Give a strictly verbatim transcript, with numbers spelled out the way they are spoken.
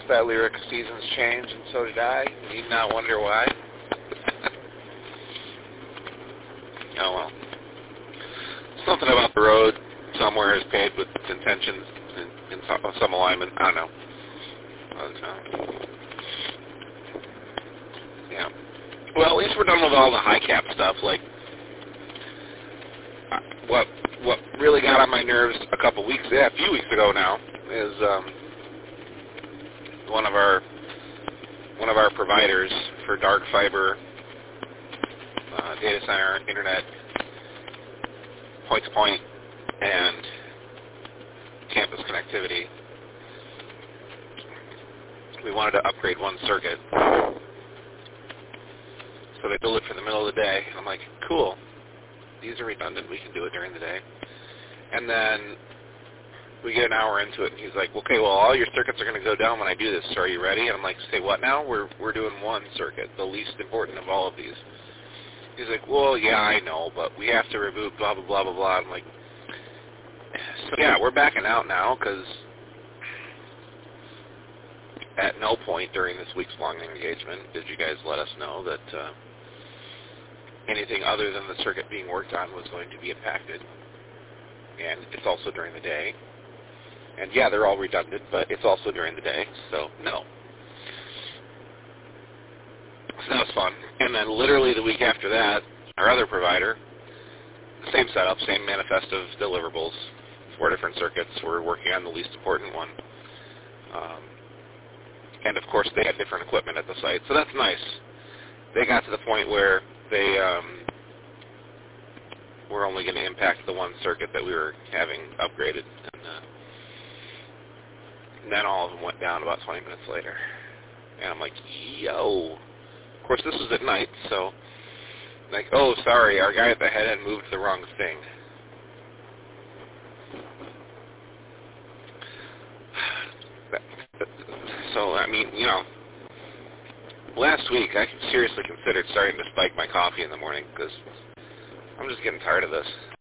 that lyric, seasons change, and so did I. Need not wonder why. Oh, well. Something about the road somewhere is paved with intentions in, in some, some alignment. I don't know. But, uh, yeah. Well, at least we're done with all the high cap stuff. Like, uh, what what really got on my nerves a couple weeks, yeah, a few weeks ago now, is um, one of our one of our providers for dark fiber, uh, data center, internet, point-to-point, and campus connectivity. We wanted to upgrade one circuit. So they build it for the middle of the day. I'm like, cool. These are redundant. We can do it during the day. And then we get an hour into it, and he's like, okay, well, all your circuits are going to go down when I do this. So are you ready? And I'm like, say what now? We're we're doing one circuit, the least important of all of these. He's like, well, yeah, I know, but we have to reboot, blah, blah, blah, blah, blah. I'm like, so yeah, we're backing out now because at no point during this week's long engagement did you guys let us know that uh, anything other than the circuit being worked on was going to be impacted. And it's also during the day. And yeah, they're all redundant, but it's also during the day, so no. So that was fun. And then literally the week after that, our other provider, same setup, same manifest of deliverables, four different circuits. We're working on the least important one. Um, and of course, they had different equipment at the site, so that's nice. They got to the point where they um, were only going to impact the one circuit that we were having upgraded. And, uh, and then all of them went down about twenty minutes later. And I'm like, yo. Of course, this was at night, so like, oh, sorry, our guy at the head end moved the wrong thing. So, I mean, you know, last week I seriously considered starting to spike my coffee in the morning because I'm just getting tired of this.